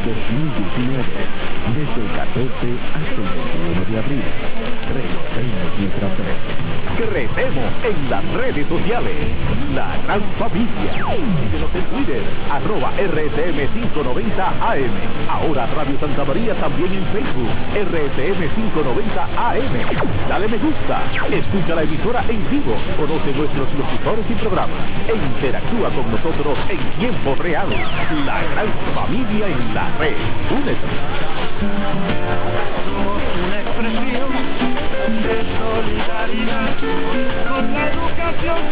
2019, desde el 14 hasta el 21 de abril. Recorremos nuestra red. Crecemos en las redes sociales. La Gran Familia. Síguenos en Twitter, @RSM590AM. Ahora Radio Santa María también en Facebook, RSM590AM. Dale me gusta, escucha la emisora en vivo, conoce nuestros locutores y programas e interactúa con nosotros en tiempo real. La Gran Familia en la red. Únete. Somos una expresión de solidaridad con la educación